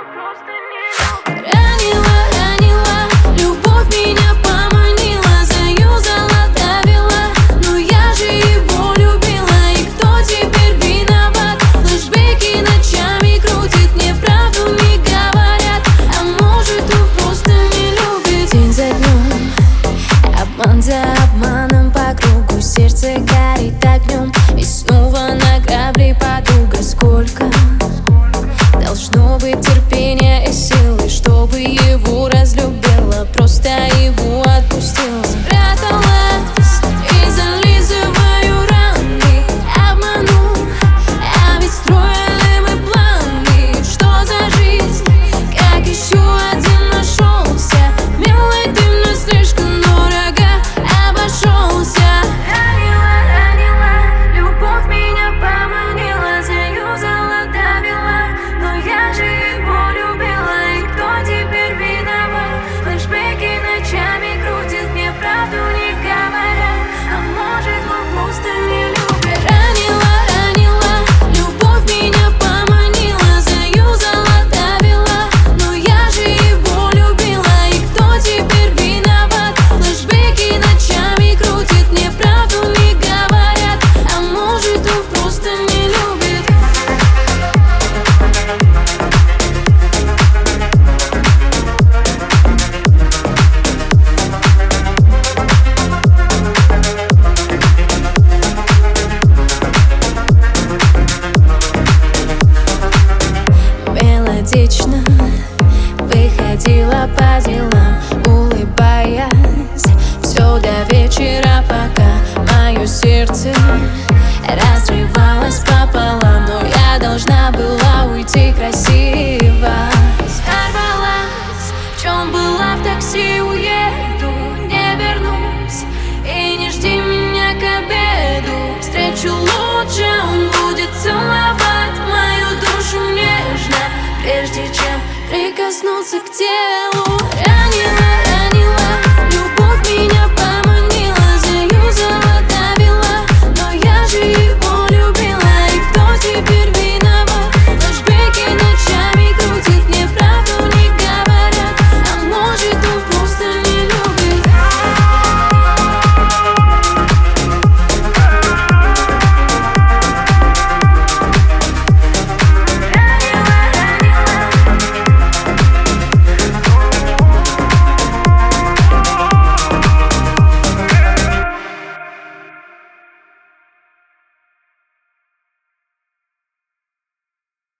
Ранила, ранила, любовь меня поманила, заюзала, давила, но я же его любила. И кто теперь виноват? Флэшбэки ночами крутит, мне правду не говорят, а может он просто не любит. День за днем, обман за обманом, по кругу сердце горит огнем. И снова на грабли подруга. Сколько должно быть терпения и силы, чтобы его разлюбила, просто его отпустила. Спряталась и зализываю раны, обманул, а ведь строили мы планы. Что за жизнь, как еще один нашелся? Милый, ты мне слишком дорого обошелся. Ранила, ранила, любовь меня поманила, заюзала, давила, но я же его любила. И кто теперь виноват? Флэшбэки ночами крутит, мне правду не говорят, а может он просто не любит. Ранила, ранила, любовь меня поманила, заюзала, давила, но я же его любила. И кто теперь виноват? Флэшбэки ночами крутит, мне правду не говорят, а может он просто не любит. Мелодично выходила по делам, улыбаясь все до вечера, пока мое сердце разрывалось пополам. Но я должна была уйти красиво. Сорвалась, в чем была в такси, уеду, не вернусь. И не жди меня к обеду, встречу лучше, он будет целовать мою душу нежно, прежде чем прикоснуться к телу.